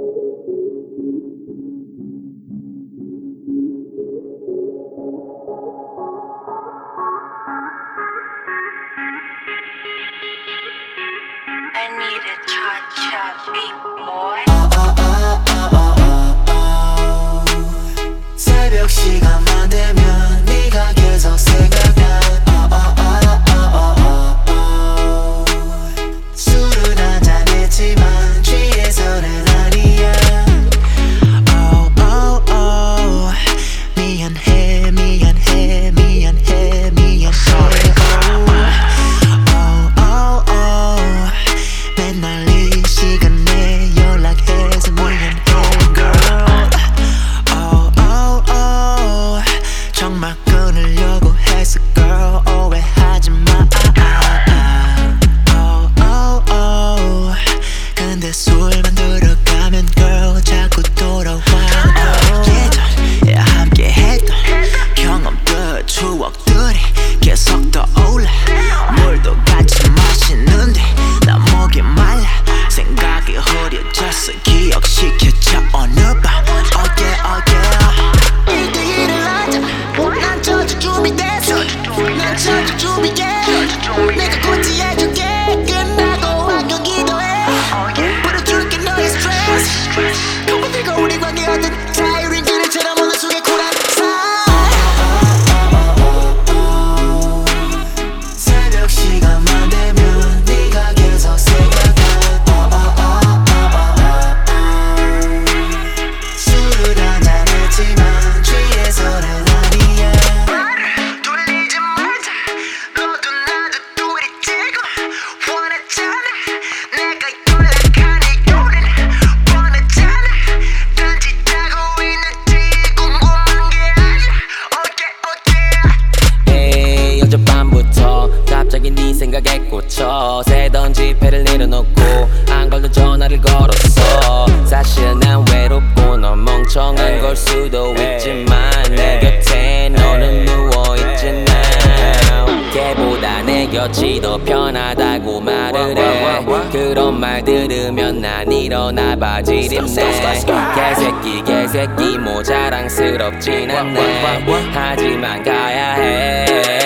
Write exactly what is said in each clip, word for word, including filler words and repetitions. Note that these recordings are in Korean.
I need a cha-cha beat, boy. 새벽 시간만 되면 네가 계속 생각나. 술은 한잔 했지만 취해서는 아니야. Oh, oh, oh. 미안해 미안해 미안해 미안해. Oh, oh, oh. 맨날 이 시간에 연락해서 미안해 girl. Oh, oh, oh. 정말 끊으려고 했어 girl. 오해하지 마. Oh, oh, oh. 근데 술만 들어가면 girl 자꾸 돌아와. 예전에 함께 했던 경험들 추억들이 계속 떠올라. 물도 같이 마시는데 나 목이 말라. 생각이 흐려졌어 기억시켜줘 어느 밤. Oh yeah, oh yeah. 일대일을 하자. 난 저주 준비됐어. 난 저주 준비해. 내가 고치해줄게. 끝나고 안녕 기도해. 풀어줄게 너의 스트레스. 그분들과 우리 관계 어떤 자유인 그릇처럼 오늘 속에 쿨한 새벽 시간만 되면 네가 계속 생각나. 술을 한잔 했지만 취해서는 아니야. 말을 돌리지 말자. 너도 나도 둘이 지금 원하잖아. 내가 연락한 이유는 원하잖아. 단지 자고 있는지 궁금한 게 아니야. Okay, okay. 에이, 어젯밤부터 갑자기 네 생각에 꽂혀 새던 지폐를 내려놓고 안 걸던 전화를 걸었어. 사실 난 외롭고 넌 멍청한 걸 수도 있지만 내 곁에 너는 누워있지 now. 걔보다 내 곁이 더 편하다고 말을 해. 그런 말 들으면 난 일어나 바지를 입네. 개새끼 개새끼 뭐 자랑스럽진 않네. 하지만 가야 해.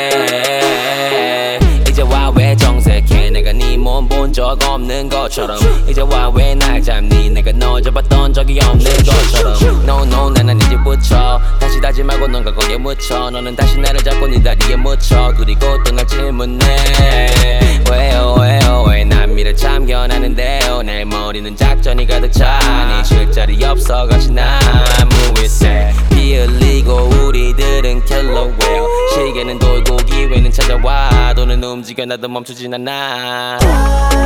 이제 와 왜 정색해. 내가 네 몸 본 적 없는 것처럼. 이제 와 왜 날 잡니. 내가 널 잡았던 적이 없는 것처럼. No no 나는 이제 붙여. 다시 다짐하고 넌가 거기에 묻혀. 너는 다시 나를 잡고 네 다리에 묻혀. 그리고 또 날 질문해. 왜요 왜요 왜 난 미래 참견하는데요. 내 머리는 작전이 가득 차니 쉴 자리 없어 같이 나무 위세 피 흘리고 우리들은 킬러웨어. 시계는 돌고 기회는 찾아와. 돈은 움직여 나도 멈추진 않아.